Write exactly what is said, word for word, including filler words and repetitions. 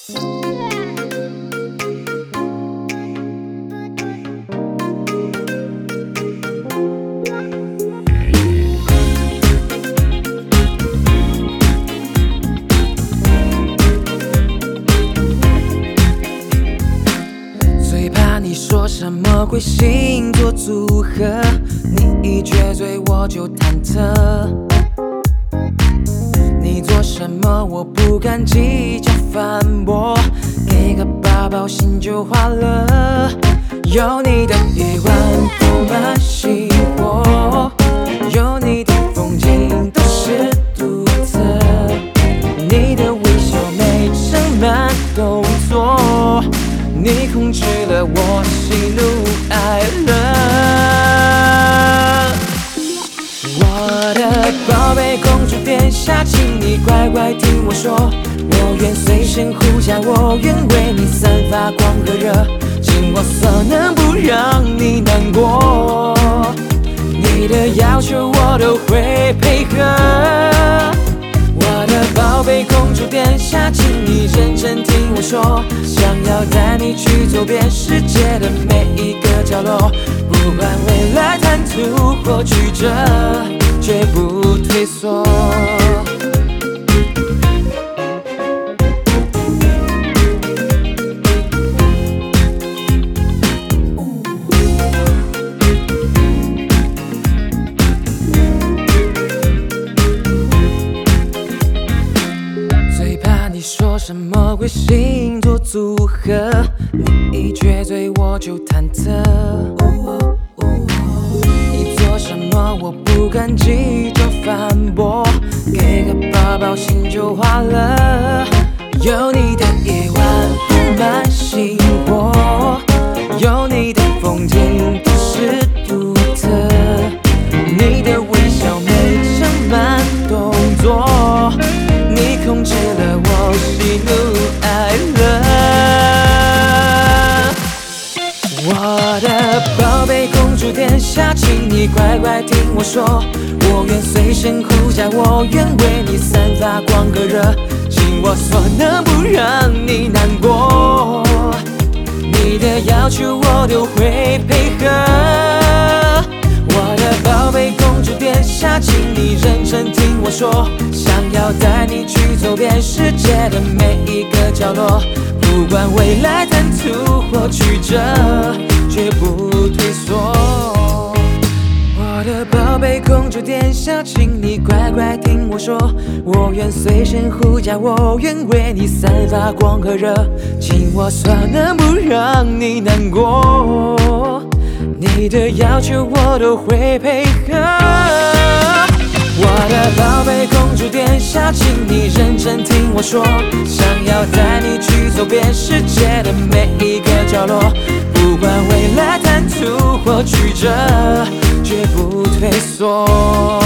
最怕你说什么鬼星座组合，你一撅嘴我就忐忑。你做什么我不敢计较反驳，给个抱抱心就化了。有你的夜晚布满星火，有你的风景都是独特，你的微笑每声慢动作，你控制了我喜怒哀乐。我的宝贝公主殿下，请你乖乖听我说，我愿随身护驾，我愿为你散发光和热，尽我所能不让你难过，你的要求我都会配合。我的宝贝公主殿下，请你认真听我说，想要带你去走遍世界的每一个角落，不管未来坦途或曲折，绝不退缩。你说什么鬼星座组合，你一撅嘴我就忐忑。你做什么我不敢计较反驳，给个抱抱心就化了。有你的夜晚布满星火，有你的风景都是独特，你的微笑每声慢动作，你控制了我喜怒哀乐。我的宝贝公主殿下，请你乖乖听我说，我愿随身护驾，我愿为你散发光和热，尽我所能不让你难过，你的要求我都会配合。我的宝贝公主殿下，请你认真听我说，想要带你去走遍世界的每一个角落，不管未来坦途或曲折，绝不退缩。我的宝贝公主殿下，请你乖乖听我说，我愿随身护驾，我愿为你散发光和热，尽我所能不让你难过，你的要求我都会配合。我的宝贝公主殿下，请你认真听我说，想要带你去走遍世界的每一个角落，不管未来坦途或曲折，绝不退缩。